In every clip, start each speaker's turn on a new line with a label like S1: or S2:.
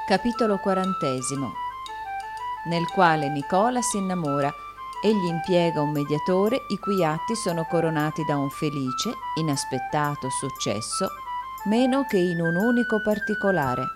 S1: Capitolo 40, nel quale Nicola si innamora. Egli impiega un mediatore i cui atti sono coronati da un felice, inaspettato successo, meno che in un unico particolare.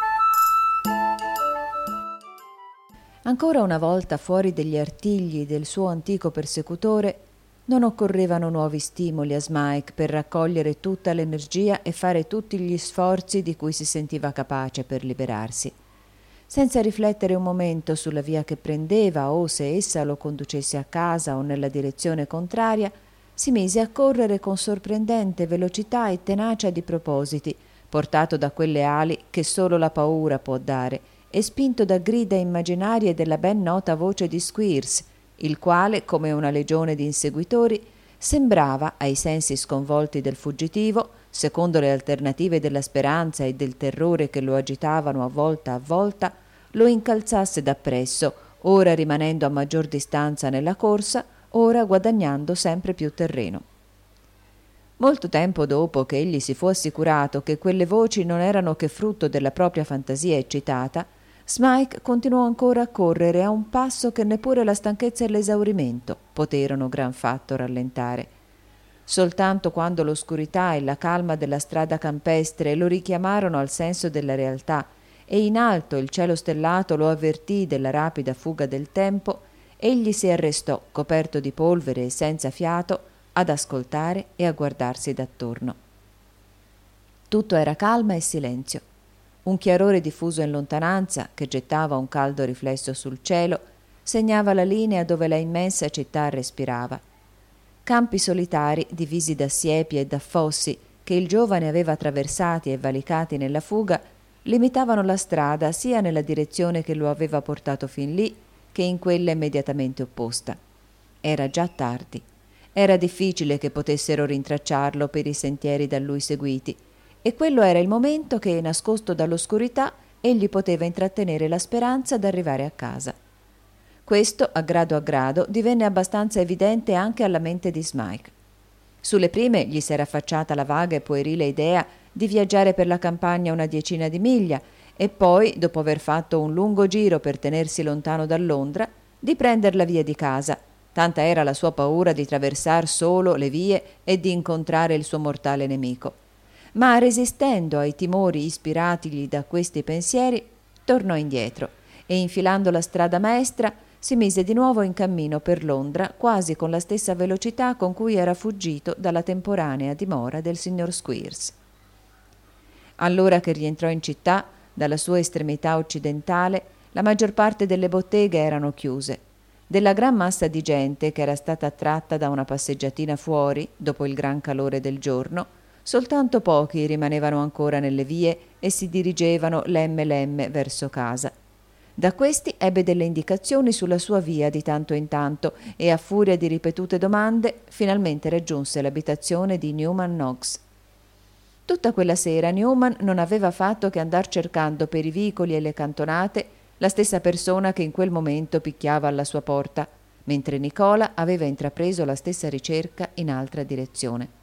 S1: Ancora una volta fuori degli artigli del suo antico persecutore, non occorrevano nuovi stimoli a Smike per raccogliere tutta l'energia e fare tutti gli sforzi di cui si sentiva capace per liberarsi. Senza riflettere un momento sulla via che prendeva o se essa lo conducesse a casa o nella direzione contraria, si mise a correre con sorprendente velocità e tenacia di propositi, portato da quelle ali che solo la paura può dare e spinto da grida immaginarie della ben nota voce di Squeers, il quale, come una legione di inseguitori, sembrava, ai sensi sconvolti del fuggitivo, secondo le alternative della speranza e del terrore che lo agitavano a volta, lo incalzasse dappresso, ora rimanendo a maggior distanza nella corsa, ora guadagnando sempre più terreno. Molto tempo dopo che egli si fu assicurato che quelle voci non erano che frutto della propria fantasia eccitata, Smike continuò ancora a correre a un passo che neppure la stanchezza e l'esaurimento poterono gran fatto rallentare. Soltanto quando l'oscurità e la calma della strada campestre lo richiamarono al senso della realtà e in alto il cielo stellato lo avvertì della rapida fuga del tempo, egli si arrestò, coperto di polvere e senza fiato, ad ascoltare e a guardarsi d'attorno. Tutto era calma e silenzio. Un chiarore diffuso in lontananza, che gettava un caldo riflesso sul cielo, segnava la linea dove la immensa città respirava. Campi solitari, divisi da siepi e da fossi, che il giovane aveva attraversati e valicati nella fuga, limitavano la strada sia nella direzione che lo aveva portato fin lì, che in quella immediatamente opposta. Era già tardi. Era difficile che potessero rintracciarlo per i sentieri da lui seguiti, e quello era il momento che, nascosto dall'oscurità, egli poteva intrattenere la speranza d'arrivare a casa. Questo, a grado, divenne abbastanza evidente anche alla mente di Smike. Sulle prime gli s'era affacciata la vaga e puerile idea di viaggiare per la campagna una 10 di miglia e poi, dopo aver fatto un lungo giro per tenersi lontano da Londra, di prender la via di casa. Tanta era la sua paura di traversar solo le vie e di incontrare il suo mortale nemico. Ma resistendo ai timori ispiratigli da questi pensieri, tornò indietro e, infilando la strada maestra, si mise di nuovo in cammino per Londra quasi con la stessa velocità con cui era fuggito dalla temporanea dimora del signor Squeers. Allora che rientrò in città, dalla sua estremità occidentale, la maggior parte delle botteghe erano chiuse. Della gran massa di gente che era stata attratta da una passeggiatina fuori, dopo il gran calore del giorno, soltanto pochi rimanevano ancora nelle vie e si dirigevano lemme verso casa. Da questi ebbe delle indicazioni sulla sua via di tanto in tanto e, a furia di ripetute domande, finalmente raggiunse l'abitazione di Newman Noggs. Tutta quella sera Newman non aveva fatto che andar cercando per i vicoli e le cantonate la stessa persona che in quel momento picchiava alla sua porta, mentre Nicola aveva intrapreso la stessa ricerca in altra direzione.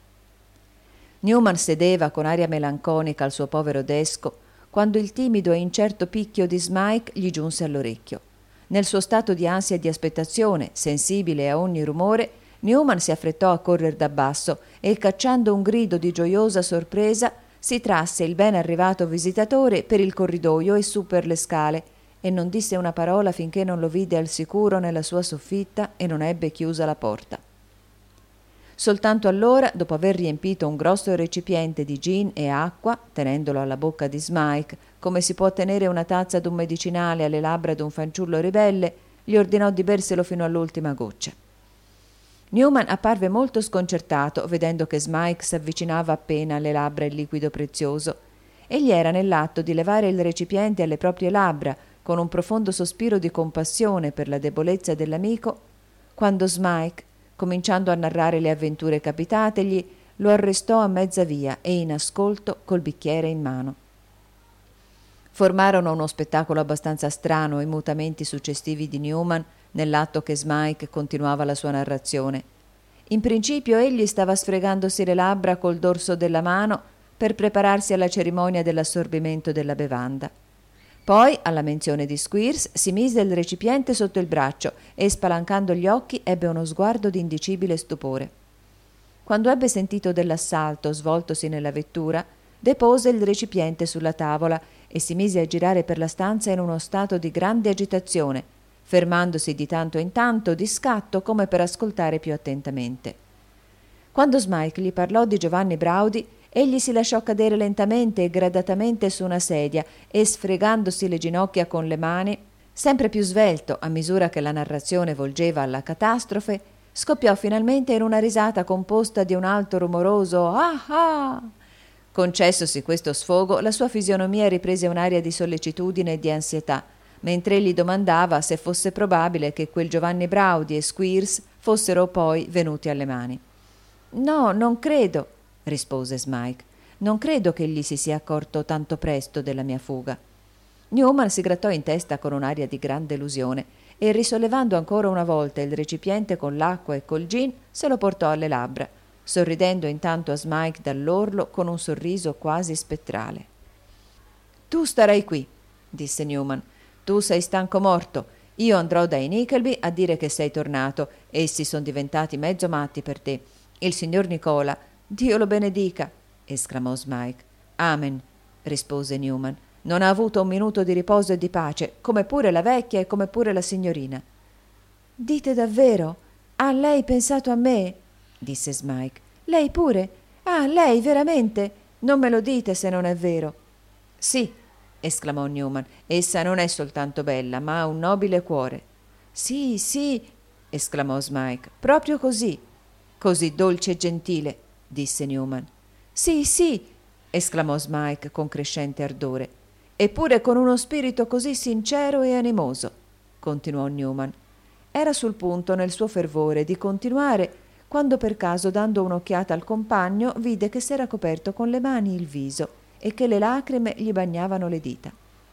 S1: Newman sedeva con aria melanconica al suo povero desco quando il timido e incerto picchio di Smike gli giunse all'orecchio. Nel suo stato di ansia e di aspettazione, sensibile a ogni rumore, Newman si affrettò a correr da basso e, cacciando un grido di gioiosa sorpresa, si trasse il ben arrivato visitatore per il corridoio e su per le scale, e non disse una parola finché non lo vide al sicuro nella sua soffitta e non ebbe chiusa la porta. Soltanto allora, dopo aver riempito un grosso recipiente di gin e acqua, tenendolo alla bocca di Smike, come si può tenere una tazza d'un medicinale alle labbra d'un fanciullo ribelle, gli ordinò di berselo fino all'ultima goccia. Newman apparve molto sconcertato, vedendo che Smike s'avvicinava appena alle labbra il liquido prezioso. Egli era nell'atto di levare il recipiente alle proprie labbra, con un profondo sospiro di compassione per la debolezza dell'amico, quando Smike, cominciando a narrare le avventure capitategli, lo arrestò a mezza via e in ascolto col bicchiere in mano. Formarono uno spettacolo abbastanza strano i mutamenti successivi di Newman nell'atto che Smike continuava la sua narrazione. In principio egli stava sfregandosi le labbra col dorso della mano per prepararsi alla cerimonia dell'assorbimento della bevanda. Poi, alla menzione di Squeers, si mise il recipiente sotto il braccio e, spalancando gli occhi, ebbe uno sguardo di indicibile stupore. Quando ebbe sentito dell'assalto svoltosi nella vettura, depose il recipiente sulla tavola e si mise a girare per la stanza in uno stato di grande agitazione, fermandosi di tanto in tanto di scatto come per ascoltare più attentamente. Quando Smike gli parlò di Giovanni Braudi, egli si lasciò cadere lentamente e gradatamente su una sedia e, sfregandosi le ginocchia con le mani, sempre più svelto a misura che la narrazione volgeva alla catastrofe, scoppiò finalmente in una risata composta di un alto rumoroso «Ah ah!». Concessosi questo sfogo, la sua fisionomia riprese un'aria di sollecitudine e di ansietà, mentre egli domandava se fosse probabile che quel Giovanni Braudi e Squeers fossero poi venuti alle mani. «No, non credo», rispose Smike. «Non credo che egli si sia accorto tanto presto della mia fuga». Newman si grattò in testa con un'aria di gran delusione e, risollevando ancora una volta il recipiente con l'acqua e col gin, se lo portò alle labbra, sorridendo intanto a Smike dall'orlo con un sorriso quasi spettrale. «Tu starai qui», disse Newman. «Tu sei stanco morto. Io andrò dai Nickleby a dire che sei tornato. Essi sono diventati mezzo matti per te. Il signor Nicola, Dio lo benedica», esclamò Smike. «Amen», rispose Newman. «Non ha avuto un minuto di riposo e di pace, come pure la vecchia e come pure la signorina». «Dite davvero? Ha lei pensato a me?» disse Smike. «Lei pure? Ah, lei veramente? Non me lo dite se non è vero». «Sì», esclamò Newman, «essa non è soltanto bella, ma ha un nobile cuore». «Sì, sì», esclamò Smike, «proprio così». «Così dolce e gentile», disse Newman. «Sì, sì», esclamò Smike con crescente ardore. «Eppure con uno spirito così sincero e animoso», continuò Newman. Era sul punto, nel suo fervore, di continuare, quando per caso, dando un'occhiata al compagno, vide che s'era coperto con le mani il viso e che le lacrime gli bagnavano le dita.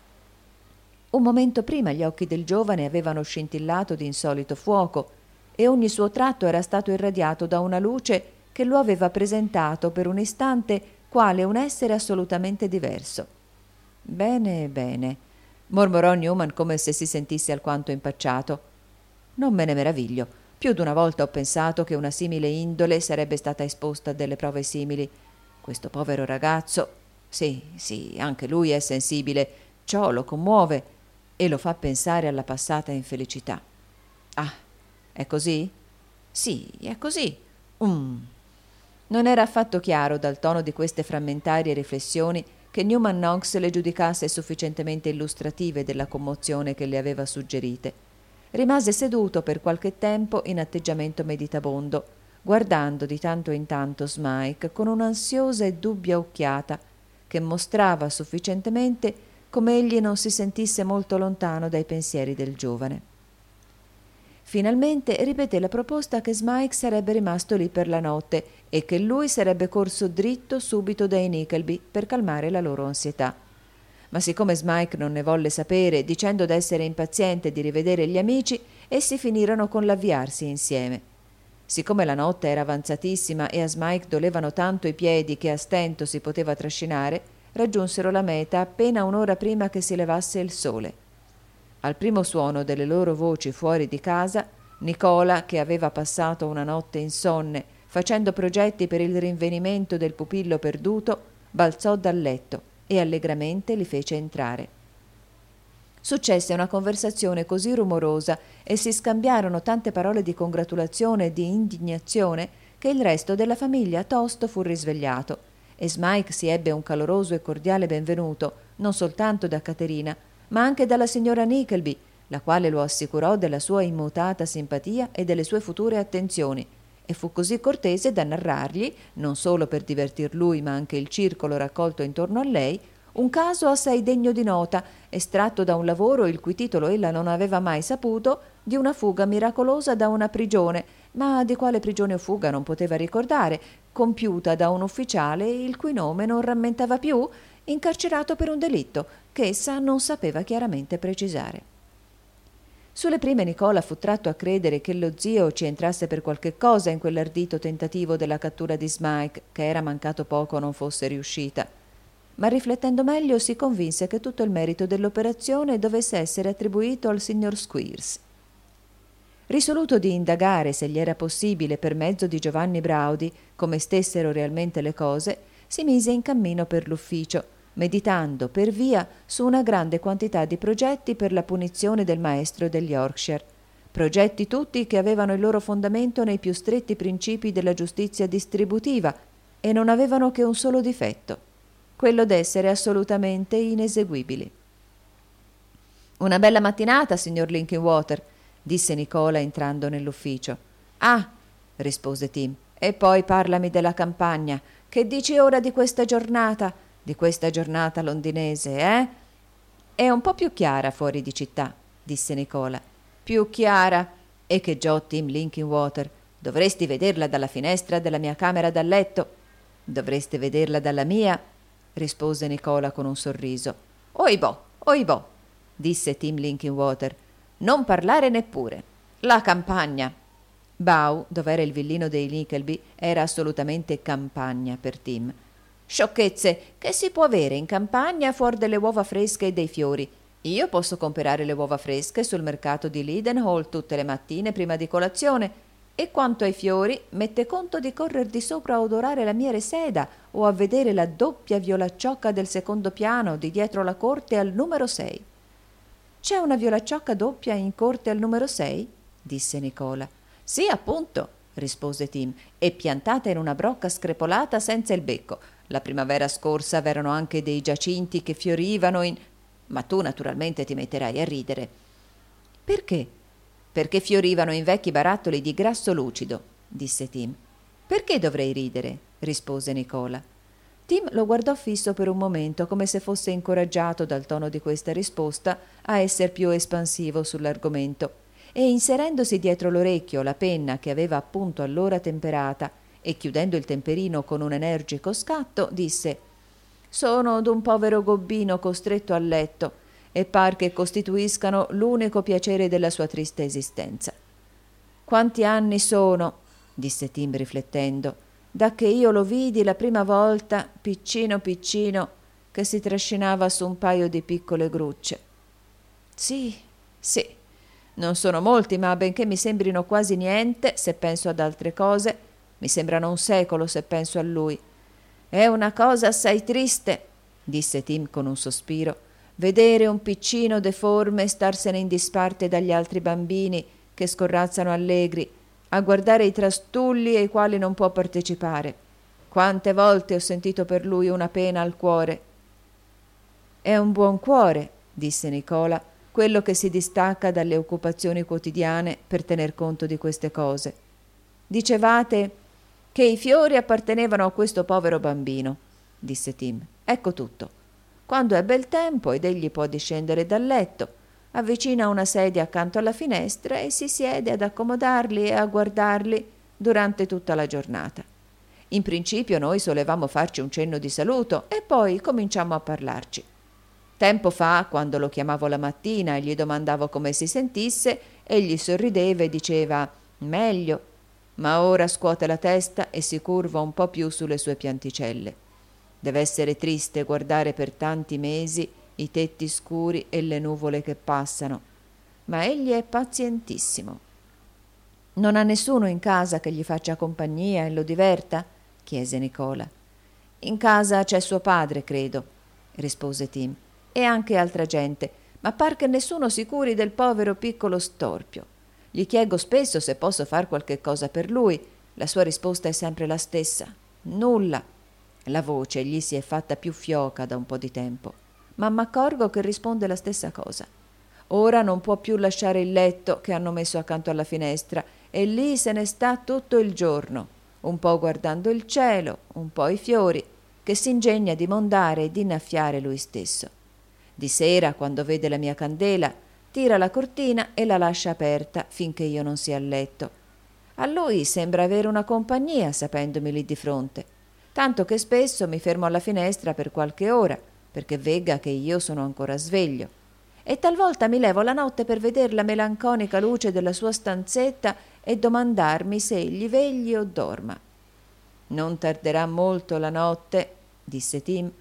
S1: Un momento prima gli occhi del giovane avevano scintillato di insolito fuoco e ogni suo tratto era stato irradiato da una luce che lo aveva presentato per un istante quale un essere assolutamente diverso. «Bene, bene», mormorò Newman come se si sentisse alquanto impacciato. «Non me ne meraviglio. Più d'una volta ho pensato che una simile indole sarebbe stata esposta a delle prove simili. Questo povero ragazzo, sì, sì, anche lui è sensibile, ciò lo commuove e lo fa pensare alla passata infelicità». «Ah, è così?» «Sì, è così. Non era affatto chiaro dal tono di queste frammentarie riflessioni che Newman Knox le giudicasse sufficientemente illustrative della commozione che le aveva suggerite. Rimase seduto per qualche tempo in atteggiamento meditabondo, guardando di tanto in tanto Smike con un'ansiosa e dubbia occhiata che mostrava sufficientemente come egli non si sentisse molto lontano dai pensieri del giovane. Finalmente ripeté la proposta che Smike sarebbe rimasto lì per la notte e che lui sarebbe corso dritto subito dai Nickleby per calmare la loro ansietà. Ma siccome Smike non ne volle sapere, dicendo d'essere impaziente di rivedere gli amici, essi finirono con l'avviarsi insieme. Siccome la notte era avanzatissima e a Smike dolevano tanto i piedi che a stento si poteva trascinare, raggiunsero la meta appena un'ora prima che si levasse il sole. Al primo suono delle loro voci fuori di casa, Nicola, che aveva passato una notte insonne facendo progetti per il rinvenimento del pupillo perduto, balzò dal letto e allegramente li fece entrare. Successe una conversazione così rumorosa e si scambiarono tante parole di congratulazione e di indignazione che il resto della famiglia tosto fu risvegliato e Smike si ebbe un caloroso e cordiale benvenuto non soltanto da Caterina, ma anche dalla signora Nickleby, la quale lo assicurò della sua immutata simpatia e delle sue future attenzioni, e fu così cortese da narrargli, non solo per divertir lui ma anche il circolo raccolto intorno a lei, un caso assai degno di nota, estratto da un lavoro il cui titolo ella non aveva mai saputo, di una fuga miracolosa da una prigione, ma di quale prigione o fuga non poteva ricordare, compiuta da un ufficiale il cui nome non rammentava più, incarcerato per un delitto che essa non sapeva chiaramente precisare. Sulle prime Nicola fu tratto a credere che lo zio ci entrasse per qualche cosa in quell'ardito tentativo della cattura di Smike, che era mancato poco non fosse riuscita. ma riflettendo meglio si convinse che tutto il merito dell'operazione dovesse essere attribuito al signor Squeers. Risoluto di indagare se gli era possibile per mezzo di Giovanni Braudi come stessero realmente le cose, si mise in cammino per l'ufficio, meditando per via su una grande quantità di progetti per la punizione del maestro del Yorkshire, progetti tutti che avevano il loro fondamento nei più stretti principi della giustizia distributiva e non avevano che un solo difetto, quello d'essere assolutamente ineseguibili. «Una bella mattinata, signor Linkinwater», disse Nicola entrando nell'ufficio. «Ah», rispose Tim, «e poi parlami della campagna. Che dici ora di questa giornata londinese, eh?» «È un po' più chiara fuori di città», disse Nicola. «Più chiara? E che giò, Tim Linkinwater. Dovresti vederla dalla finestra della mia camera da letto». «Dovreste vederla dalla mia», rispose Nicola con un sorriso. Oibò, disse Tim Linkinwater. «Non parlare neppure. La campagna». Bow, dov'era il villino dei Nickleby, era assolutamente campagna per Tim. «Sciocchezze, che si può avere in campagna fuor delle uova fresche e dei fiori? Io posso comperare le uova fresche sul mercato di Leadenhall tutte le mattine prima di colazione, e quanto ai fiori, mette conto di correr di sopra a odorare la mia reseda o a vedere la doppia violacciocca del secondo piano di dietro la corte al numero 6. «C'è una violacciocca doppia in corte al numero 6?» disse Nicola. «Sì, appunto», rispose Tim, «e piantata in una brocca screpolata senza il becco. La primavera scorsa v'erano anche dei giacinti che fiorivano in...» «Ma tu naturalmente ti metterai a ridere». «Perché?» «Perché fiorivano in vecchi barattoli di grasso lucido», disse Tim. «Perché dovrei ridere?» rispose Nicola. Tim lo guardò fisso per un momento, come se fosse incoraggiato dal tono di questa risposta a esser più espansivo sull'argomento, e inserendosi dietro l'orecchio la penna che aveva appunto allora temperata e chiudendo il temperino con un energico scatto, disse: «Sono d'un povero gobbino costretto a letto e par che costituiscano l'unico piacere della sua triste esistenza». «Quanti anni sono», disse Tim riflettendo, «da che io lo vidi la prima volta, piccino piccino, che si trascinava su un paio di piccole grucce». «Sì, non sono molti, ma benché mi sembrino quasi niente se penso ad altre cose, mi sembrano un secolo se penso a lui. È una cosa assai triste», disse Tim con un sospiro, «vedere un piccino deforme starsene in disparte dagli altri bambini che scorrazzano allegri, a guardare i trastulli ai quali non può partecipare. Quante volte ho sentito per lui una pena al cuore». «È un buon cuore», disse Nicola, «quello che si distacca dalle occupazioni quotidiane per tener conto di queste cose. Dicevate che i fiori appartenevano a questo povero bambino», disse Tim. «Ecco tutto. Quando è bel tempo ed egli può discendere dal letto, avvicina una sedia accanto alla finestra e si siede ad accomodarli e a guardarli durante tutta la giornata. In principio noi solevamo farci un cenno di saluto e poi cominciamo a parlarci. Tempo fa, quando lo chiamavo la mattina e gli domandavo come si sentisse, egli sorrideva e diceva «meglio», ma ora scuote la testa e si curva un po' più sulle sue pianticelle. Deve essere triste guardare per tanti mesi i tetti scuri e le nuvole che passano, ma egli è pazientissimo». «Non ha nessuno in casa che gli faccia compagnia e lo diverta?» chiese Nicola. «In casa c'è suo padre, credo», rispose Tim, «e anche altra gente, ma par che nessuno si curi del povero piccolo storpio. Gli chiedo spesso se posso far qualche cosa per lui. La sua risposta è sempre la stessa: nulla. La voce gli si è fatta più fioca da un po' di tempo, ma m'accorgo che risponde la stessa cosa. Ora non può più lasciare il letto che hanno messo accanto alla finestra e lì se ne sta tutto il giorno, un po' guardando il cielo, un po' i fiori, che s'ingegna di mondare e di innaffiare lui stesso. Di sera, quando vede la mia candela, tira la cortina e la lascia aperta finché io non sia a letto. A lui sembra avere una compagnia sapendomi lì di fronte, tanto che spesso mi fermo alla finestra per qualche ora, perché vegga che io sono ancora sveglio, e talvolta mi levo la notte per veder la melanconica luce della sua stanzetta e domandarmi se egli vegli o dorma. «Non tarderà molto la notte», disse Tim,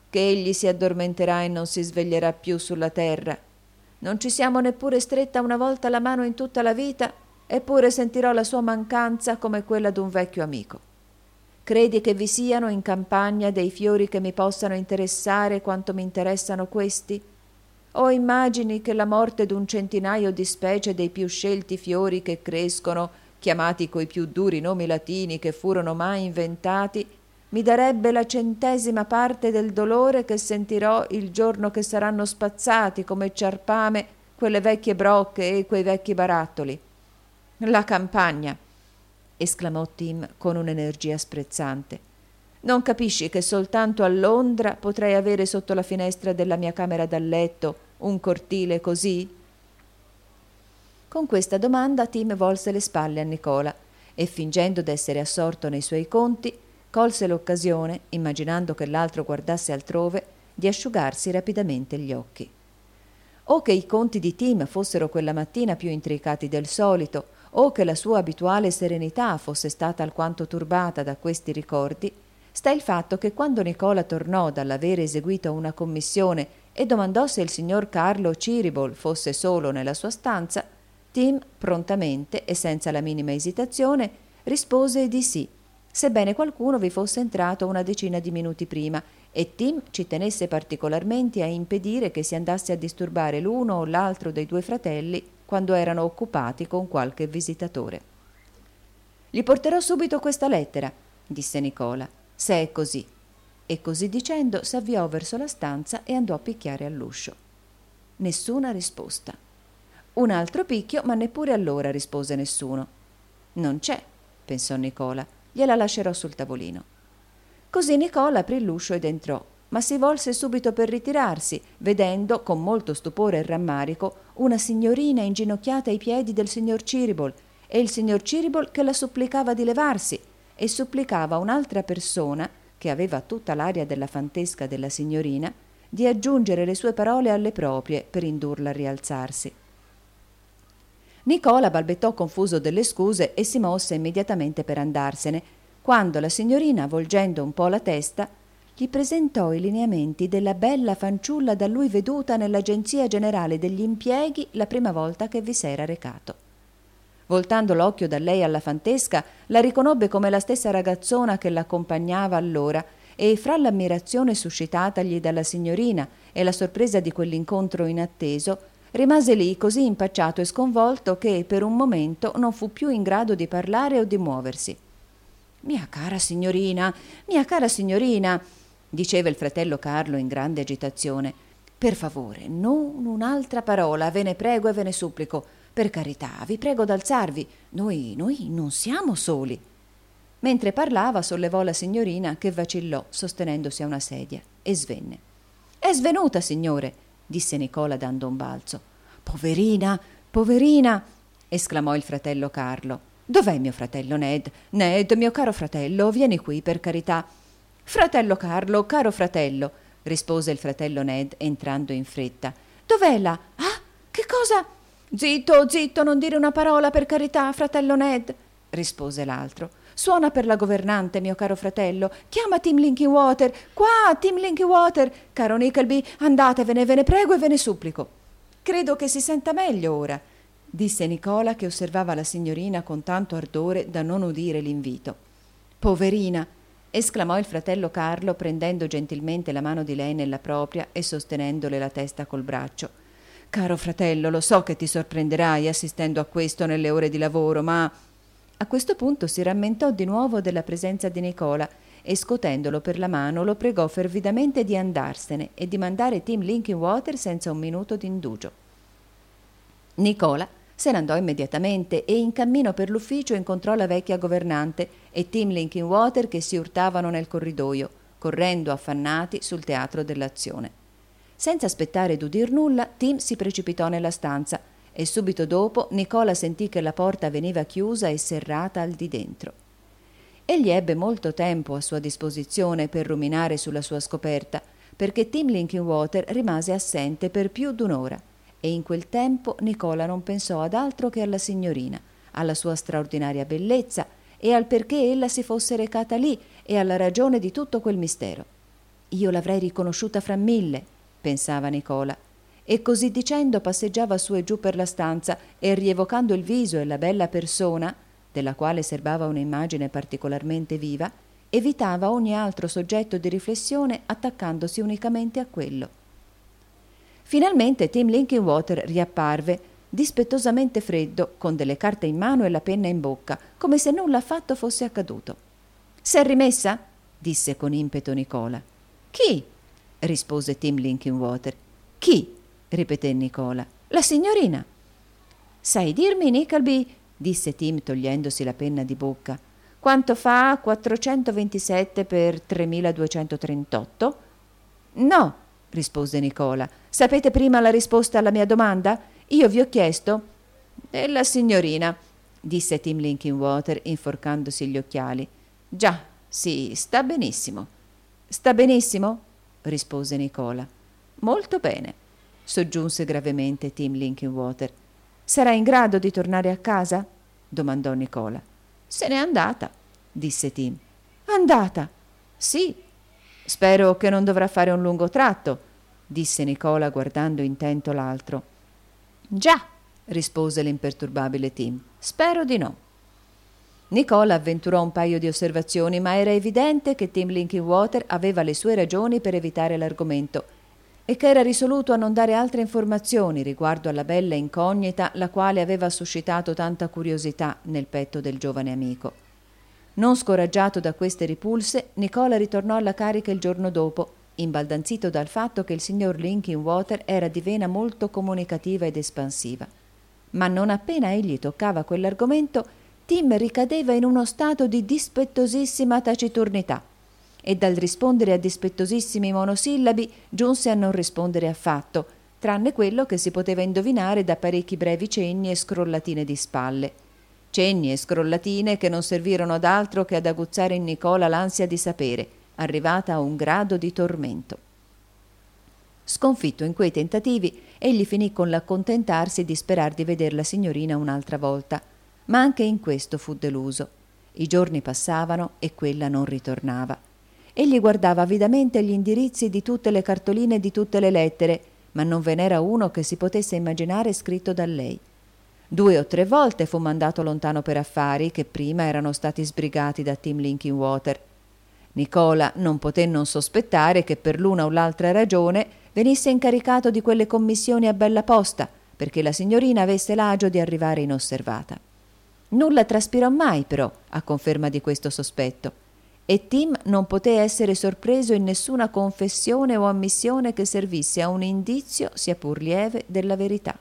S1: che egli si addormenterà e non si sveglierà più sulla terra. Non ci siamo neppure stretta una volta la mano in tutta la vita, eppure sentirò la sua mancanza come quella d'un vecchio amico. Credi che vi siano in campagna dei fiori che mi possano interessare quanto mi interessano questi? O immagini che la morte d'un centinaio di specie dei più scelti fiori che crescono, chiamati coi più duri nomi latini che furono mai inventati, mi darebbe la 100ª parte del dolore che sentirò il giorno che saranno spazzati come ciarpame quelle vecchie brocche e quei vecchi barattoli. La campagna! Esclamò Tim con un'energia sprezzante. Non capisci che soltanto a Londra potrei avere sotto la finestra della mia camera da letto un cortile così? Con questa domanda Tim volse le spalle a Nicola e, fingendo d'essere assorto nei suoi conti, colse l'occasione, immaginando che l'altro guardasse altrove, di asciugarsi rapidamente gli occhi. O che i conti di Tim fossero quella mattina più intricati del solito, o che la sua abituale serenità fosse stata alquanto turbata da questi ricordi, sta il fatto che quando Nicola tornò dall'avere eseguito una commissione e domandò se il signor Carlo Cheeryble fosse solo nella sua stanza, Tim prontamente e senza la minima esitazione rispose di sì, sebbene qualcuno vi fosse entrato una decina di minuti prima e Tim ci tenesse particolarmente a impedire che si andasse a disturbare l'uno o l'altro dei due fratelli quando erano occupati con qualche visitatore. «Gli porterò subito questa lettera», disse Nicola, «se è così». E così dicendo s'avviò verso la stanza e andò a picchiare all'uscio. Nessuna risposta. Un altro picchio, ma neppure allora rispose nessuno. «Non c'è», pensò Nicola, «gliela lascerò sul tavolino». Così Nicola aprì l'uscio ed entrò, ma si volse subito per ritirarsi, vedendo, con molto stupore e rammarico, una signorina inginocchiata ai piedi del signor Cheeryble e il signor Cheeryble che la supplicava di levarsi e supplicava un'altra persona, che aveva tutta l'aria della fantesca della signorina, di aggiungere le sue parole alle proprie per indurla a rialzarsi. Nicola balbettò confuso delle scuse e si mosse immediatamente per andarsene, quando la signorina, volgendo un po' la testa, gli presentò i lineamenti della bella fanciulla da lui veduta nell'Agenzia Generale degli Impieghi la prima volta che vi s'era recato. Voltando l'occhio da lei alla fantesca, la riconobbe come la stessa ragazzona che l'accompagnava allora e, fra l'ammirazione suscitatagli dalla signorina e la sorpresa di quell'incontro inatteso, rimase lì così impacciato e sconvolto che per un momento non fu più in grado di parlare o di muoversi. mia cara signorina», diceva il fratello Carlo in grande agitazione, «per favore, non un'altra parola, ve ne prego e ve ne supplico. Per carità, vi prego d'alzarvi. Noi non siamo soli». Mentre parlava sollevò la signorina che vacillò sostenendosi a una sedia e svenne. «È svenuta, signore», disse Nicola dando un balzo. «Poverina, poverina!» esclamò il fratello Carlo. «Dov'è mio fratello Ned? Ned, mio caro fratello, vieni qui per carità». «Fratello Carlo, caro fratello», rispose il fratello Ned entrando in fretta. «Dov'è la... Ah, che cosa?» «Zitto, zitto, non dire una parola per carità, fratello Ned», rispose l'altro. «Suona per la governante, mio caro fratello. Chiama Tim Linkinwater. Qua, Tim Linkinwater. Caro Nickleby, andatevene, ve ne prego e ve ne supplico». «Credo che si senta meglio ora», disse Nicola, che osservava la signorina con tanto ardore da non udire l'invito. «Poverina», esclamò il fratello Carlo, prendendo gentilmente la mano di lei nella propria e sostenendole la testa col braccio. «Caro fratello, lo so che ti sorprenderai assistendo a questo nelle ore di lavoro, ma...» A questo punto si rammentò di nuovo della presenza di Nicola e, scotendolo per la mano, lo pregò fervidamente di andarsene e di mandare Tim Linkinwater senza un minuto d'indugio. Nicola se ne andò immediatamente e in cammino per l'ufficio incontrò la vecchia governante e Tim Linkinwater che si urtavano nel corridoio, correndo affannati sul teatro dell'azione. Senza aspettare d'udir nulla, Tim si precipitò nella stanza e subito dopo Nicola sentì che la porta veniva chiusa e serrata al di dentro. Egli ebbe molto tempo a sua disposizione per ruminare sulla sua scoperta, perché Tim Linkinwater rimase assente per più d'1 ora, e in quel tempo Nicola non pensò ad altro che alla signorina, alla sua straordinaria bellezza e al perché ella si fosse recata lì e alla ragione di tutto quel mistero. io l'avrei riconosciuta fra mille, pensava Nicola, e così dicendo passeggiava su e giù per la stanza e, rievocando il viso e la bella persona, della quale serbava un'immagine particolarmente viva, evitava ogni altro soggetto di riflessione attaccandosi unicamente a quello. Finalmente Tim Linkinwater riapparve, dispettosamente freddo, con delle carte in mano e la penna in bocca, come se nulla affatto fosse accaduto. «S'è rimessa?» disse con impeto Nicola. «Chi?» rispose Tim Linkinwater. «Chi?» ripeté Nicola. «La signorina!» «Sai dirmi, Nickleby?» disse Tim togliendosi la penna di bocca. «Quanto fa 427 per 3238?» «No», rispose Nicola. «Sapete prima la risposta alla mia domanda? Io vi ho chiesto...» «Della signorina», disse Tim Linkinwater inforcandosi gli occhiali. «Già, sì, sta benissimo». «Sta benissimo?» rispose Nicola. «Molto bene», soggiunse gravemente Tim Linkinwater. «Sarà in grado di tornare a casa?» domandò Nicola. «Se n'è andata», disse Tim. «Andata?» «Sì». «Spero che non dovrà fare un lungo tratto», disse Nicola guardando intento l'altro. «Già», rispose l'imperturbabile Tim. «Spero di no». Nicola avventurò un paio di osservazioni, ma era evidente che Tim Linkinwater aveva le sue ragioni per evitare l'argomento e che era risoluto a non dare altre informazioni riguardo alla bella incognita la quale aveva suscitato tanta curiosità nel petto del giovane amico. Non scoraggiato da queste ripulse, Nicola ritornò alla carica il giorno dopo, imbaldanzito dal fatto che il signor Linkinwater era di vena molto comunicativa ed espansiva. Ma non appena egli toccava quell'argomento, Tim ricadeva in uno stato di dispettosissima taciturnità e dal rispondere a dispettosissimi monosillabi giunse a non rispondere affatto, tranne quello che si poteva indovinare da parecchi brevi cenni e scrollatine di spalle. Cenni e scrollatine che non servirono ad altro che ad aguzzare in Nicola l'ansia di sapere, arrivata a un grado di tormento. Sconfitto in quei tentativi, egli finì con l'accontentarsi di sperar di veder la signorina un'altra volta, ma anche in questo fu deluso. I giorni passavano e quella non ritornava. Egli guardava avidamente gli indirizzi di tutte le cartoline e di tutte le lettere, ma non ve n'era uno che si potesse immaginare scritto da lei. 2 o 3 volte fu mandato lontano per affari che prima erano stati sbrigati da Tim Linkinwater. Nicola non poté non sospettare che per l'una o l'altra ragione venisse incaricato di quelle commissioni a bella posta, perché la signorina avesse l'agio di arrivare inosservata. Nulla traspirò mai, però, a conferma di questo sospetto, e Tim non poté essere sorpreso in nessuna confessione o ammissione che servisse a un indizio, sia pur lieve, della verità.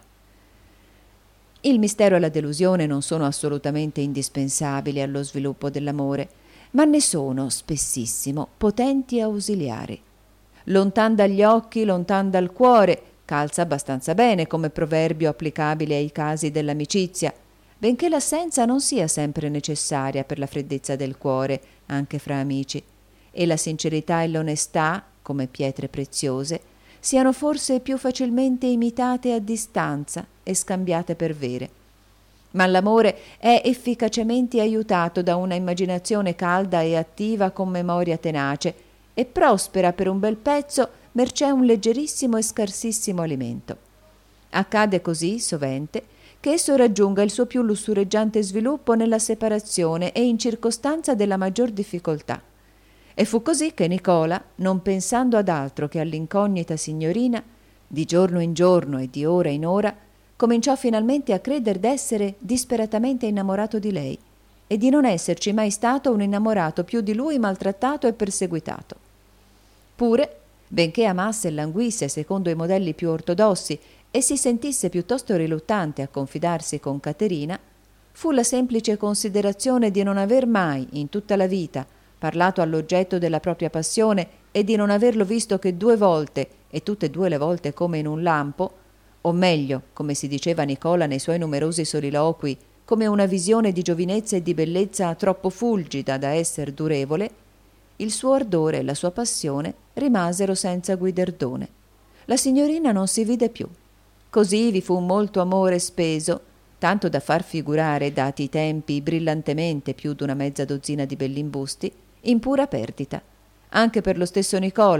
S1: Il mistero e la delusione non sono assolutamente indispensabili allo sviluppo dell'amore, ma ne sono, spessissimo, potenti ausiliari. Lontan dagli occhi, lontan dal cuore, calza abbastanza bene come proverbio applicabile ai casi dell'amicizia, benché l'assenza non sia sempre necessaria per la freddezza del cuore, anche fra amici, e la sincerità e l'onestà, come pietre preziose, siano forse più facilmente imitate a distanza e scambiate per vere. Ma l'amore è efficacemente aiutato da una immaginazione calda e attiva con memoria tenace e prospera per un bel pezzo mercé un leggerissimo e scarsissimo alimento. Accade così, sovente, che esso raggiunga il suo più lussureggiante sviluppo nella separazione e in circostanza della maggior difficoltà. E fu così che Nicola, non pensando ad altro che all'incognita signorina, di giorno in giorno e di ora in ora, cominciò finalmente a creder d'essere disperatamente innamorato di lei e di non esserci mai stato un innamorato più di lui maltrattato e perseguitato. Pure, benché amasse e languisse secondo i modelli più ortodossi e si sentisse piuttosto riluttante a confidarsi con Caterina, fu la semplice considerazione di non aver mai, in tutta la vita, parlato all'oggetto della propria passione e di non averlo visto che 2 volte, e tutte e 2 le volte come in un lampo, o meglio, come si diceva Nicola nei suoi numerosi soliloqui, come una visione di giovinezza e di bellezza troppo fulgida da esser durevole, il suo ardore e la sua passione rimasero senza guiderdone. La signorina non si vide più. Così vi fu molto amore speso, tanto da far figurare, dati i tempi, brillantemente più d'una mezza dozzina di bellimbusti, in pura perdita, anche per lo stesso Nicola,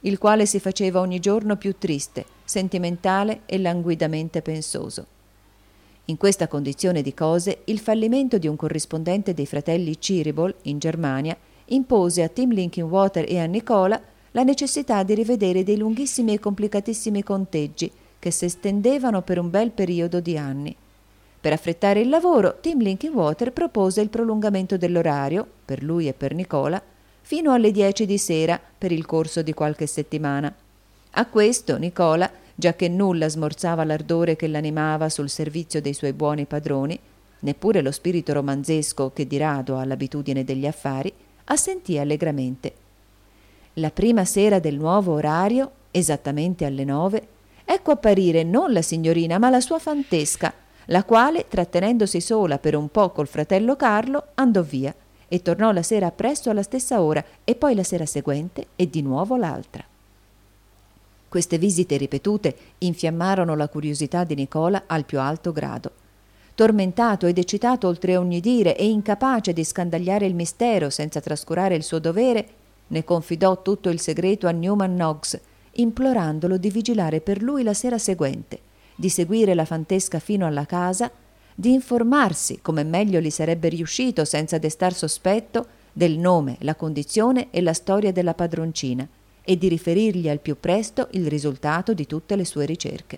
S1: il quale si faceva ogni giorno più triste, sentimentale e languidamente pensoso. In questa condizione di cose, il fallimento di un corrispondente dei fratelli Cheeryble in Germania impose a Tim Linkinwater e a Nicola la necessità di rivedere dei lunghissimi e complicatissimi conteggi che si estendevano per un bel periodo di anni. Per affrettare il lavoro, Tim Linkinwater propose il prolungamento dell'orario, per lui e per Nicola, fino alle 10 di sera per il corso di qualche settimana. A questo Nicola, giacché nulla smorzava l'ardore che l'animava sul servizio dei suoi buoni padroni, neppure lo spirito romanzesco che di rado ha l'abitudine degli affari, assentì allegramente. La prima sera del nuovo orario, esattamente alle 9, ecco apparire non la signorina ma la sua fantesca, la quale, trattenendosi sola per un po' col fratello Carlo, andò via e tornò la sera appresso alla stessa ora e poi la sera seguente e di nuovo l'altra. Queste visite ripetute infiammarono la curiosità di Nicola al più alto grado. Tormentato ed eccitato oltre ogni dire e incapace di scandagliare il mistero senza trascurare il suo dovere, ne confidò tutto il segreto a Newman Noggs, implorandolo di vigilare per lui la sera seguente, di seguire la fantesca fino alla casa, di informarsi come meglio gli sarebbe riuscito senza destar sospetto del nome, la condizione e la storia della padroncina e di riferirgli al più presto il risultato di tutte le sue ricerche.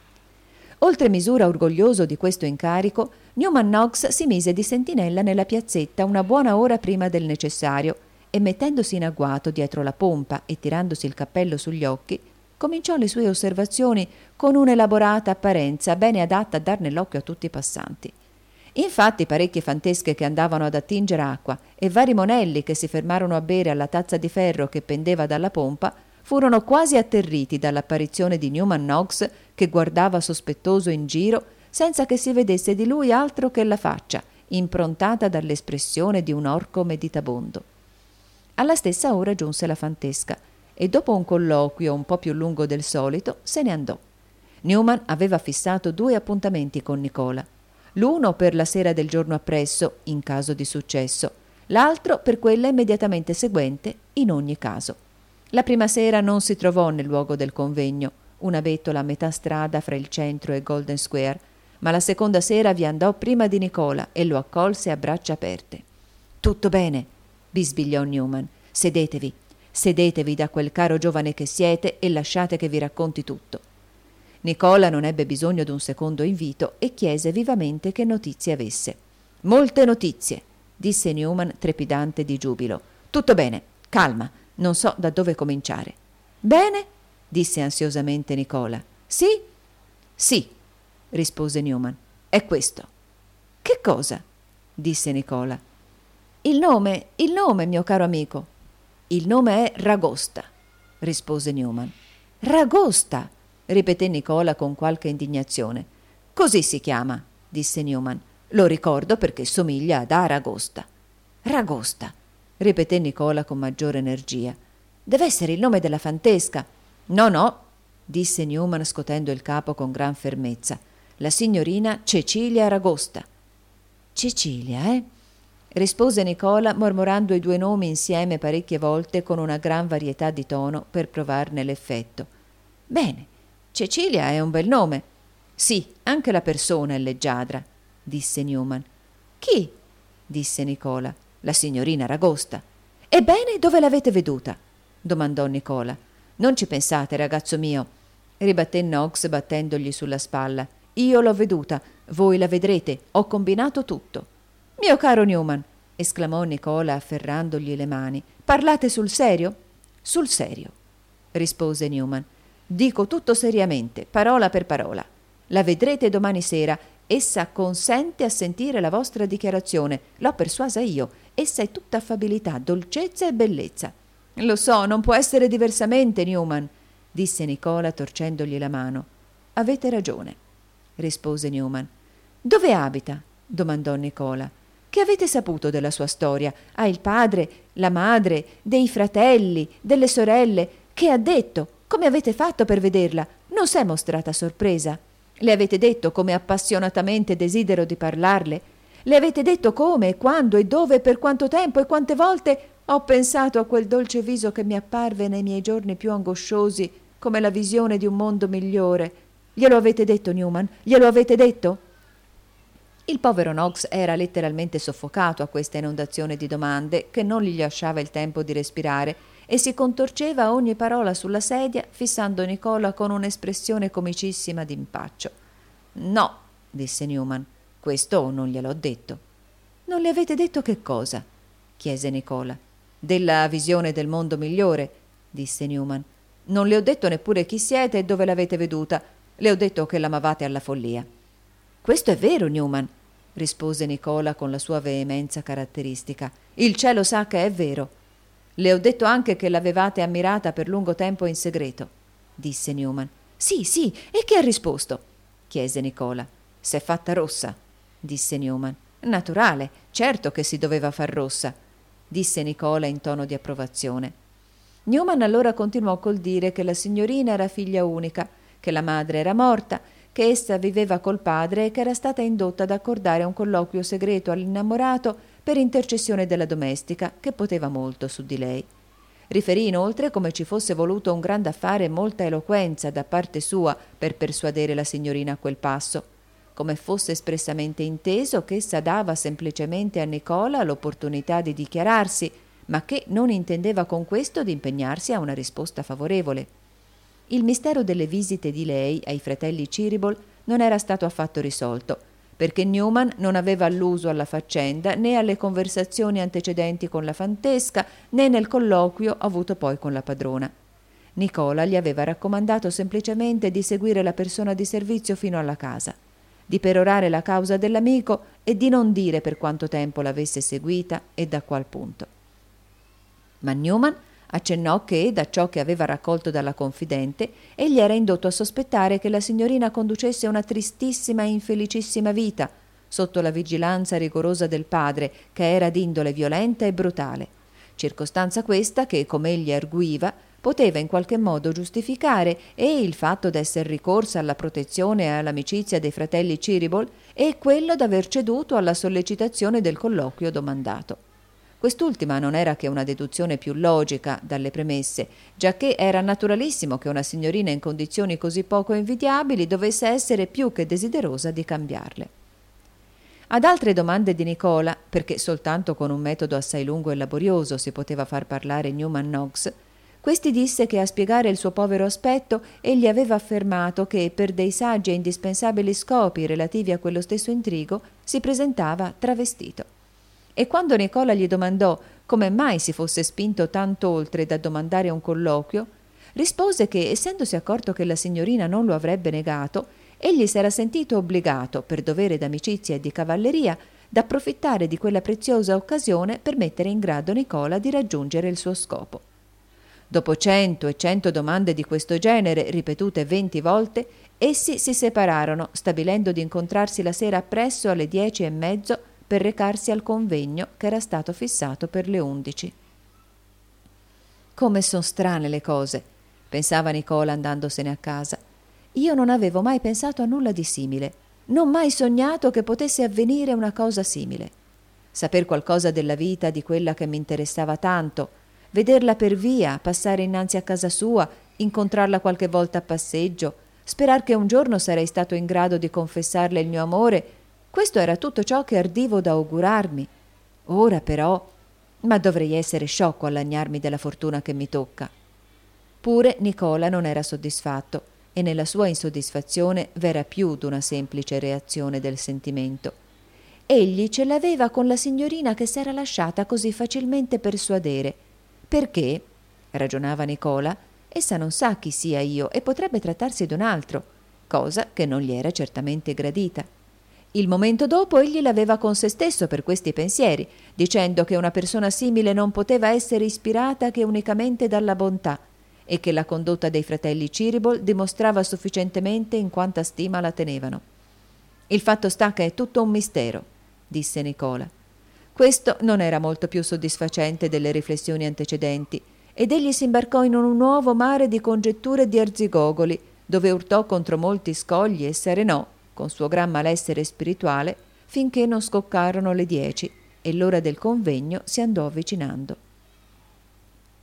S1: Oltre misura orgoglioso di questo incarico, Newman Noggs si mise di sentinella nella piazzetta una buona ora prima del necessario e mettendosi in agguato dietro la pompa e tirandosi il cappello sugli occhi, cominciò le sue osservazioni con un'elaborata apparenza bene adatta a dar nell'occhio a tutti i passanti. Infatti parecchie fantesche che andavano ad attingere acqua e vari monelli che si fermarono a bere alla tazza di ferro che pendeva dalla pompa furono quasi atterriti dall'apparizione di Newman Noggs che guardava sospettoso in giro senza che si vedesse di lui altro che la faccia, improntata dall'espressione di un orco meditabondo. Alla stessa ora giunse la fantesca e dopo un colloquio un po' più lungo del solito se ne andò. Newman aveva fissato 2 appuntamenti con Nicola, l'uno per la sera del giorno appresso, in caso di successo, l'altro per quella immediatamente seguente, in ogni caso. La prima sera non si trovò nel luogo del convegno, una bettola a metà strada fra il centro e Golden Square, ma la seconda sera vi andò prima di Nicola e lo accolse a braccia aperte. «Tutto bene», bisbigliò Newman. Sedetevi da quel caro giovane che siete e lasciate che vi racconti tutto». Nicola non ebbe bisogno d'un secondo invito e chiese vivamente che notizie avesse. «Molte notizie», disse Newman trepidante di giubilo. «Tutto bene, calma, non so da dove cominciare». «Bene?» disse ansiosamente Nicola. «Sì?» «Sì», rispose Newman. «È questo». «Che cosa?» disse Nicola. Il nome, mio caro amico». «Il nome è Ragosta», rispose Newman. «Ragosta», ripeté Nicola con qualche indignazione. «Così si chiama», disse Newman. «Lo ricordo perché somiglia ad Aragosta». «Ragosta», ripeté Nicola con maggiore energia. «Deve essere il nome della fantesca». No, disse Newman scotendo il capo con gran fermezza. «La signorina Cecilia Ragosta». «Cecilia, eh?» rispose Nicola mormorando i 2 nomi insieme parecchie volte con una gran varietà di tono per provarne l'effetto. «Bene, Cecilia è un bel nome». «Sì, anche la persona è leggiadra», disse Newman. «Chi?» disse Nicola. «La signorina Ragosta». «Ebbene, dove l'avete veduta?» domandò Nicola. «Non ci pensate, ragazzo mio», ribatté Noggs battendogli sulla spalla. «Io l'ho veduta, voi la vedrete, ho combinato tutto». «Mio caro Newman», esclamò Nicola afferrandogli le mani, «parlate sul serio?» «Sul serio», rispose Newman. «Dico tutto seriamente, parola per parola. La vedrete domani sera. Essa consente a sentire la vostra dichiarazione. L'ho persuasa io. Essa è tutta affabilità, dolcezza e bellezza». «Lo so, non può essere diversamente, Newman», disse Nicola torcendogli la mano. «Avete ragione», rispose Newman. «Dove abita?» domandò Nicola. «Che avete saputo della sua storia? Ha il padre, la madre, dei fratelli, delle sorelle? Che ha detto? Come avete fatto per vederla? Non s'è mostrata sorpresa? Le avete detto come appassionatamente desidero di parlarle? Le avete detto come, e quando, e dove, e per quanto tempo, e quante volte? Ho pensato a quel dolce viso che mi apparve nei miei giorni più angosciosi come la visione di un mondo migliore. Glielo avete detto, Newman? Glielo avete detto?» Il povero Knox era letteralmente soffocato a questa inondazione di domande che non gli lasciava il tempo di respirare e si contorceva a ogni parola sulla sedia, fissando Nicola con un'espressione comicissima d'impaccio. «No», disse Newman, «questo non gliel'ho detto». «Non le avete detto che cosa?» chiese Nicola. «Della visione del mondo migliore», disse Newman. «Non le ho detto neppure chi siete e dove l'avete veduta. Le ho detto che l'amavate alla follia». «Questo è vero, Newman», rispose Nicola con la sua veemenza caratteristica. «Il cielo sa che è vero». «Le ho detto anche che l'avevate ammirata per lungo tempo in segreto», disse Newman. «Sì, sì, e che ha risposto?» chiese Nicola. «S'è fatta rossa», disse Newman. «Naturale, certo che si doveva far rossa», disse Nicola in tono di approvazione. Newman allora continuò col dire che la signorina era figlia unica, che la madre era morta, che essa viveva col padre e che era stata indotta ad accordare un colloquio segreto all'innamorato per intercessione della domestica, che poteva molto su di lei. Riferì inoltre come ci fosse voluto un grande affare e molta eloquenza da parte sua per persuadere la signorina a quel passo, come fosse espressamente inteso che essa dava semplicemente a Nicola l'opportunità di dichiararsi, ma che non intendeva con questo di impegnarsi a una risposta favorevole. Il mistero delle visite di lei ai fratelli Cheeryble non era stato affatto risolto, perché Newman non aveva alluso alla faccenda né alle conversazioni antecedenti con la fantesca né nel colloquio avuto poi con la padrona. Nicola gli aveva raccomandato semplicemente di seguire la persona di servizio fino alla casa, di perorare la causa dell'amico e di non dire per quanto tempo l'avesse seguita e da qual punto. Ma Newman accennò che, da ciò che aveva raccolto dalla confidente, egli era indotto a sospettare che la signorina conducesse una tristissima e infelicissima vita, sotto la vigilanza rigorosa del padre, che era d'indole violenta e brutale. Circostanza questa che, come egli arguiva, poteva in qualche modo giustificare e il fatto d'esser ricorsa alla protezione e all'amicizia dei fratelli Cheeryble e quello d'aver ceduto alla sollecitazione del colloquio domandato. Quest'ultima non era che una deduzione più logica dalle premesse, giacché era naturalissimo che una signorina in condizioni così poco invidiabili dovesse essere più che desiderosa di cambiarle. Ad altre domande di Nicola, perché soltanto con un metodo assai lungo e laborioso si poteva far parlare Newman Knox, questi disse che a spiegare il suo povero aspetto egli aveva affermato che per dei saggi e indispensabili scopi relativi a quello stesso intrigo si presentava travestito. E quando Nicola gli domandò come mai si fosse spinto tanto oltre da domandare un colloquio, rispose che, essendosi accorto che la signorina non lo avrebbe negato, egli s'era sentito obbligato, per dovere d'amicizia e di cavalleria, d'approfittare di quella preziosa occasione per mettere in grado Nicola di raggiungere il suo scopo. Dopo 100 e 100 domande di questo genere, ripetute 20 volte, essi si separarono, stabilendo di incontrarsi la sera appresso alle 10:30 per recarsi al convegno che era stato fissato per le 11. «Come son strane le cose», pensava Nicola andandosene a casa. «Io non avevo mai pensato a nulla di simile, non mai sognato che potesse avvenire una cosa simile. Saper qualcosa della vita di quella che mi interessava tanto, vederla per via, passare innanzi a casa sua, incontrarla qualche volta a passeggio, sperar che un giorno sarei stato in grado di confessarle il mio amore, questo era tutto ciò che ardivo da augurarmi. Ora però, ma dovrei essere sciocco a lagnarmi della fortuna che mi tocca». Pure Nicola non era soddisfatto e nella sua insoddisfazione v'era più d'una semplice reazione del sentimento. Egli ce l'aveva con la signorina che s'era lasciata così facilmente persuadere. Perché, ragionava Nicola, essa non sa chi sia io e potrebbe trattarsi d'un altro, cosa che non gli era certamente gradita. Il momento dopo egli l'aveva con se stesso per questi pensieri, dicendo che una persona simile non poteva essere ispirata che unicamente dalla bontà e che la condotta dei fratelli Cheeryble dimostrava sufficientemente in quanta stima la tenevano. «Il fatto sta che è tutto un mistero», disse Nicola. Questo non era molto più soddisfacente delle riflessioni antecedenti ed egli s'imbarcò in un nuovo mare di congetture e di arzigogoli, dove urtò contro molti scogli e s'arenò, con suo gran malessere spirituale, finché non scoccarono le 10 e l'ora del convegno si andò avvicinando.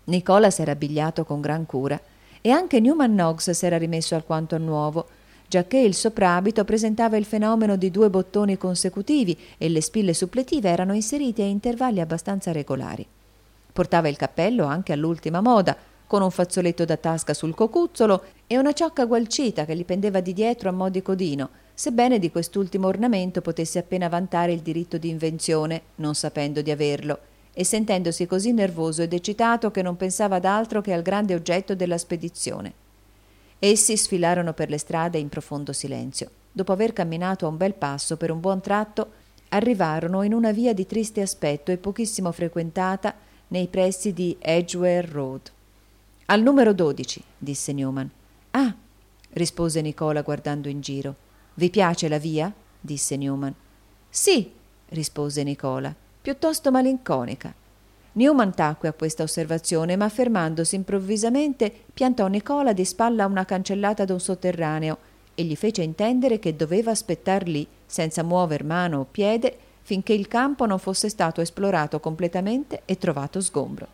S1: Nicola s'era abbigliato con gran cura e anche Newman Noggs s'era rimesso alquanto a nuovo, giacché il soprabito presentava il fenomeno di 2 bottoni consecutivi e le spille suppletive erano inserite a intervalli abbastanza regolari. Portava il cappello anche all'ultima moda, con un fazzoletto da tasca sul cocuzzolo e una ciocca gualcita che gli pendeva di dietro a mo' di codino, sebbene di quest'ultimo ornamento potesse appena vantare il diritto di invenzione, non sapendo di averlo, e sentendosi così nervoso ed eccitato che non pensava ad altro che al grande oggetto della spedizione. Essi sfilarono per le strade in profondo silenzio. Dopo aver camminato a un bel passo per un buon tratto, arrivarono in una via di triste aspetto e pochissimo frequentata nei pressi di Edgware Road. «Al numero 12», disse Newman. «Ah», rispose Nicola guardando in giro. «Vi piace la via?» disse Newman. «Sì», rispose Nicola, «piuttosto malinconica». Newman tacque a questa osservazione, ma fermandosi improvvisamente piantò Nicola di spalla a una cancellata d'un sotterraneo e gli fece intendere che doveva aspettar lì, senza muover mano o piede, finché il campo non fosse stato esplorato completamente e trovato sgombro.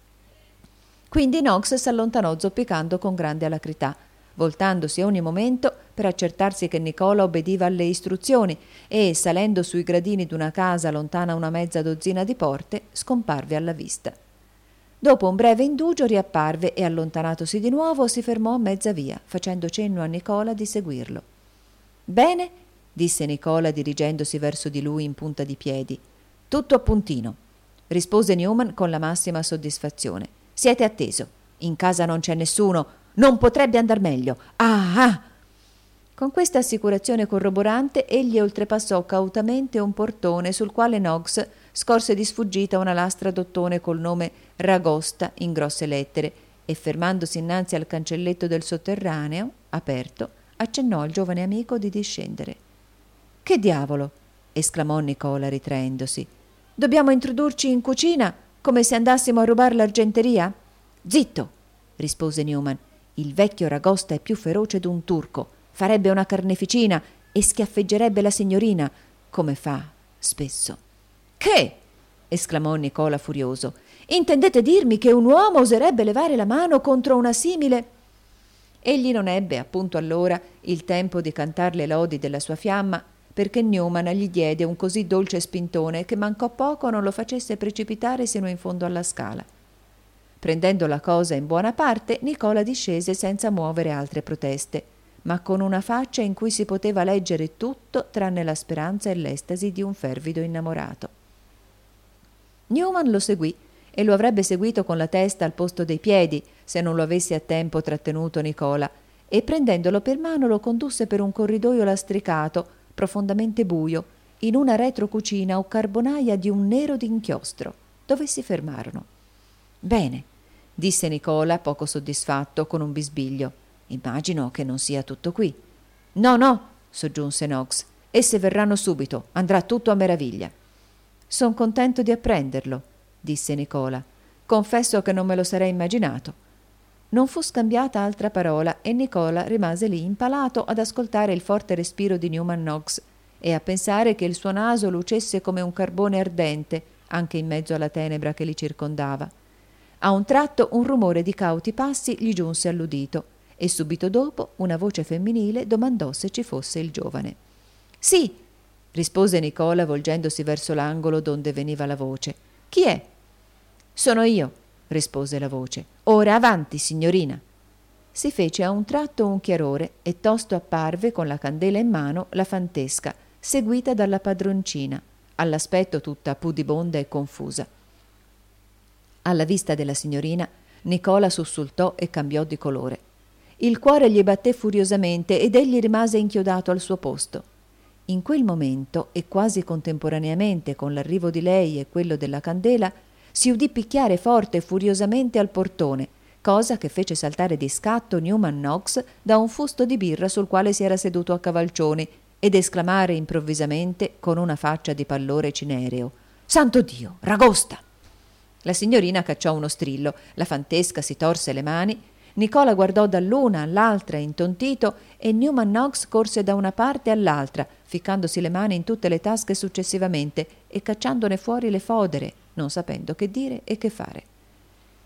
S1: Quindi Noggs s'allontanò zoppicando con grande alacrità, voltandosi a ogni momento per accertarsi che Nicola obbediva alle istruzioni e, salendo sui gradini d'una casa lontana una mezza dozzina di porte, scomparve alla vista. Dopo un breve indugio riapparve e, allontanatosi di nuovo, si fermò a mezza via, facendo cenno a Nicola di seguirlo. «Bene», disse Nicola dirigendosi verso di lui in punta di piedi. «Tutto a puntino», rispose Newman con la massima soddisfazione. «Siete atteso. In casa non c'è nessuno. Non potrebbe andar meglio. Ah!» Con questa assicurazione corroborante egli oltrepassò cautamente un portone sul quale Noggs scorse di sfuggita una lastra d'ottone col nome Ragosta in grosse lettere e, fermandosi innanzi al cancelletto del sotterraneo, aperto, accennò al giovane amico di discendere. «Che diavolo!» esclamò Nicola ritraendosi. «Dobbiamo introdurci in cucina come se andassimo a rubar l'argenteria?» «Zitto!» rispose Newman. «Il vecchio Ragosta è più feroce d'un turco. Farebbe una carneficina e schiaffeggerebbe la signorina, come fa spesso». «Che?» esclamò Nicola furioso. «Intendete dirmi che un uomo oserebbe levare la mano contro una simile?» Egli non ebbe appunto allora il tempo di cantar le lodi della sua fiamma, perché Newman gli diede un così dolce spintone che mancò poco non lo facesse precipitare sino in fondo alla scala. Prendendo la cosa in buona parte, Nicola discese senza muovere altre proteste, ma con una faccia in cui si poteva leggere tutto tranne la speranza e l'estasi di un fervido innamorato. Newman lo seguì e lo avrebbe seguito con la testa al posto dei piedi se non lo avesse a tempo trattenuto Nicola, e prendendolo per mano lo condusse per un corridoio lastricato, profondamente buio, in una retrocucina o carbonaia di un nero d'inchiostro, dove si fermarono. «Bene», disse Nicola, poco soddisfatto, con un bisbiglio. «Immagino che non sia tutto qui». «No, no», soggiunse Noggs, «esse verranno subito, andrà tutto a meraviglia». «Son contento di apprenderlo», disse Nicola. «Confesso che non me lo sarei immaginato». Non fu scambiata altra parola e Nicola rimase lì impalato ad ascoltare il forte respiro di Newman Noggs e a pensare che il suo naso lucesse come un carbone ardente anche in mezzo alla tenebra che li circondava. A un tratto un rumore di cauti passi gli giunse all'udito e subito dopo una voce femminile domandò se ci fosse il giovane. «Sì», rispose Nicola volgendosi verso l'angolo donde veniva la voce. «Chi è?» «Sono io», rispose la voce. «Ora avanti, signorina». Si fece a un tratto un chiarore e tosto apparve con la candela in mano la fantesca, seguita dalla padroncina, all'aspetto tutta pudibonda e confusa. Alla vista della signorina, Nicola sussultò e cambiò di colore. Il cuore gli batté furiosamente ed egli rimase inchiodato al suo posto. In quel momento, e quasi contemporaneamente con l'arrivo di lei e quello della candela, si udì picchiare forte e furiosamente al portone, cosa che fece saltare di scatto Newman Noggs da un fusto di birra sul quale si era seduto a cavalcioni ed esclamare improvvisamente con una faccia di pallore cinereo: «Santo Dio, Ragosta!» La signorina cacciò uno strillo, la fantesca si torse le mani, Nicola guardò dall'una all'altra intontito e Newman Noggs corse da una parte all'altra, ficcandosi le mani in tutte le tasche successivamente e cacciandone fuori le fodere, non sapendo che dire e che fare.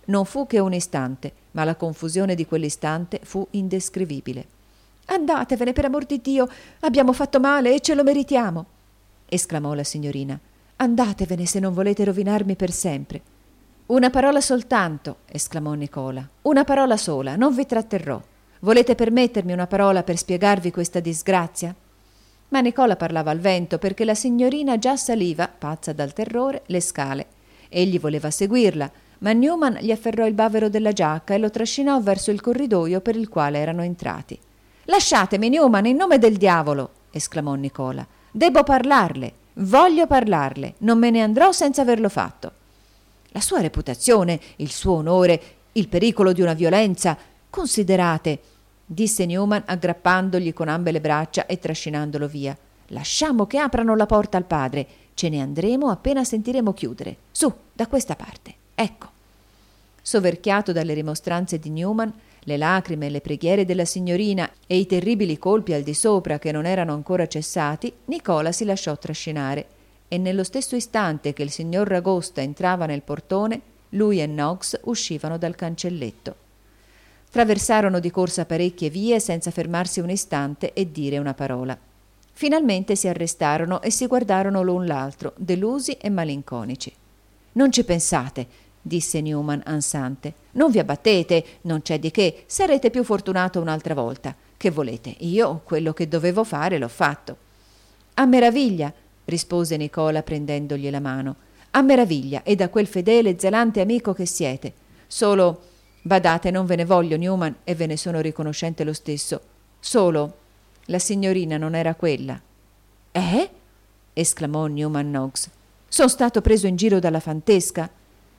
S1: Non fu che un istante, ma la confusione di quell'istante fu indescrivibile. «Andatevene, per amor di Dio! Abbiamo fatto male e ce lo meritiamo!» esclamò la signorina. «Andatevene se non volete rovinarmi per sempre!» «Una parola soltanto!» esclamò Nicola. «Una parola sola, non vi tratterrò. Volete permettermi una parola per spiegarvi questa disgrazia?» Ma Nicola parlava al vento perché la signorina già saliva, pazza dal terrore, le scale. Egli voleva seguirla, ma Newman gli afferrò il bavero della giacca e lo trascinò verso il corridoio per il quale erano entrati. «Lasciatemi, Newman, in nome del diavolo!» esclamò Nicola. «Debbo parlarle, voglio parlarle, non me ne andrò senza averlo fatto. La sua reputazione, il suo onore, il pericolo di una violenza, considerate», disse Newman aggrappandogli con ambe le braccia e trascinandolo via. «Lasciamo che aprano la porta al padre, ce ne andremo appena sentiremo chiudere. Su, da questa parte, ecco». Soverchiato dalle rimostranze di Newman, le lacrime e le preghiere della signorina e i terribili colpi al di sopra che non erano ancora cessati, Nicola si lasciò trascinare e nello stesso istante che il signor Ragosta entrava nel portone, lui e Knox uscivano dal cancelletto. Traversarono di corsa parecchie vie senza fermarsi un istante e dire una parola. Finalmente si arrestarono e si guardarono l'un l'altro, delusi e malinconici. «Non ci pensate», disse Newman ansante. «Non vi abbattete, non c'è di che, sarete più fortunato un'altra volta. Che volete? Io quello che dovevo fare l'ho fatto». «A meraviglia», rispose Nicola prendendogli la mano. «A meraviglia, e da quel fedele e zelante amico che siete. Solo, badate, non ve ne voglio, Newman, e ve ne sono riconoscente lo stesso. Solo, la signorina non era quella». «Eh?» esclamò Newman Knox. «Son stato preso in giro dalla fantesca?»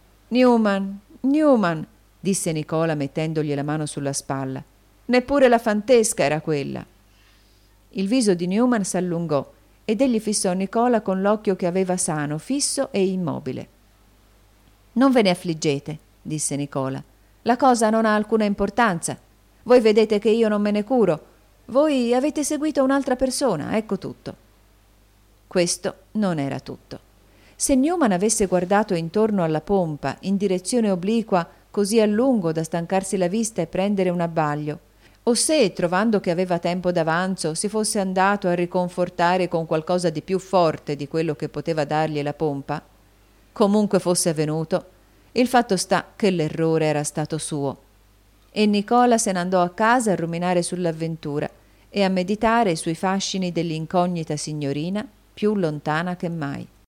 S1: Newman, disse Nicola mettendogli la mano sulla spalla. «Neppure la fantesca era quella». Il viso di Newman s'allungò ed egli fissò Nicola con l'occhio che aveva sano, fisso e immobile. «Non ve ne affliggete», disse Nicola. «La cosa non ha alcuna importanza. Voi vedete che io non me ne curo. Voi avete seguito un'altra persona, ecco tutto». Questo non era tutto. Se Newman avesse guardato intorno alla pompa, in direzione obliqua, così a lungo da stancarsi la vista e prendere un abbaglio, o se, trovando che aveva tempo d'avanzo, si fosse andato a riconfortare con qualcosa di più forte di quello che poteva dargli la pompa, comunque fosse avvenuto, il fatto sta che l'errore era stato suo. E Nicola se n'andò a casa a ruminare sull'avventura e a meditare sui fascini dell'incognita signorina più lontana che mai.